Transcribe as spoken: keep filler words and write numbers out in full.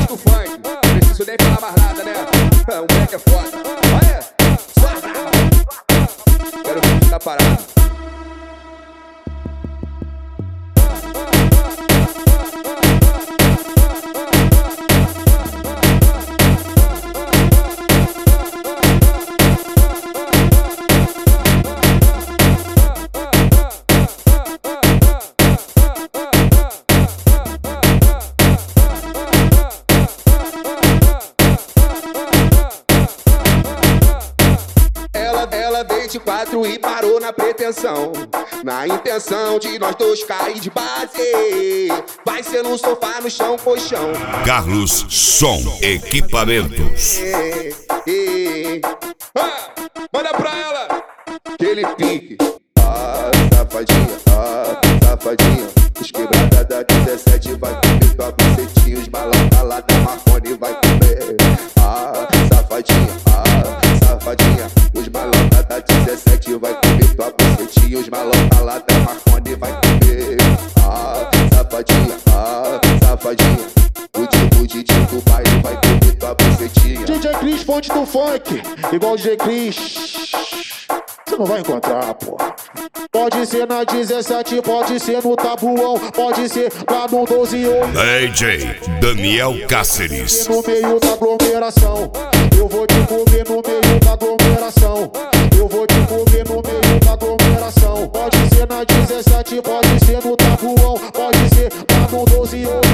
do funk, não preciso nem falar mais nada, né? O moleque é foda. Olha, só brava. Quero ver ficar parado. vinte e quatro e parou na pretensão, na intenção de nós dois cair de base. Vai ser no sofá, no chão, colchão. Carlos Som Equipamentos. É, é. Ah, manda pra ela aquele pique. Ah, safadinha, ah, safadinha. Os quebrada da dezessete vai comer tua bucetinha. Os malata lá da Marconi vai comer. Ah, safadinha, ah, safadinha. Os malota da dezessete vai comer tua bucetinha. Os malota lá da Marconi vai comer. Ah, safadinha, ah, safadinha. O tipo de tio do baile vai comer tua bucetinha. D J Chris, fonte do funk, igual D J Chris. Você não vai encontrar, pô. Pode ser na dezessete, pode ser no Tabuão, pode ser lá no doze ou D J Daniel Cáceres. No meio da aglomeração, eu vou te comer no meio da aglomeração. Eu vou te comer no meio da aglomeração. Pode ser na dezessete, pode ser no Tabuão, pode ser lá no doze ou